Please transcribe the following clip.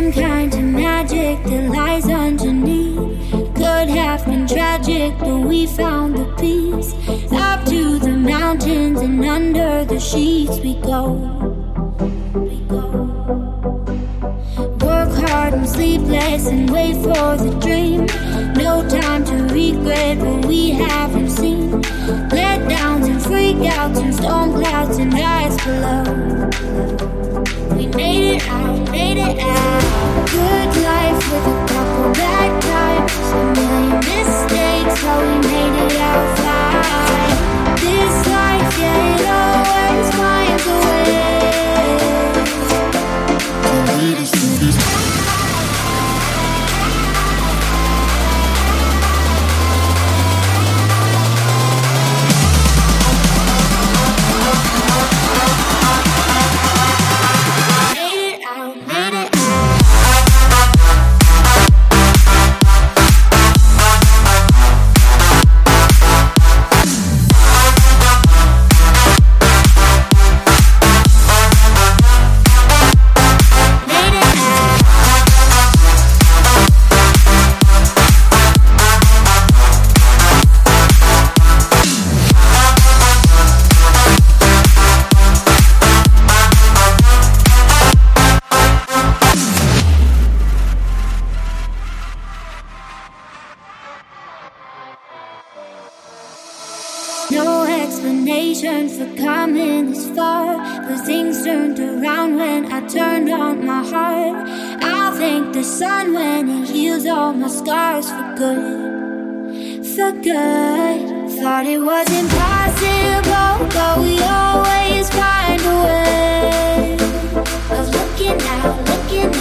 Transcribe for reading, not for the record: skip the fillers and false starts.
some kind of magic that lies underneath. Could have been tragic, but we found the peace. Up to the mountains and under the sheets we go. Work hard and sleepless and wait for the dream. No time to regret what we haven't seen. Letdowns and freakouts and storm clouds and eyes below. We made it out, made it out. Good life with a couple bad times, a million mistakes, but we made it out fine. This life, yeah, it always finds a way to lead us to these. No explanation for coming this far, but things turned around when I turned on my heart. I'll thank the sun when it heals all my scars for good, for good. Thought it was impossible, but we always find a way of looking out, looking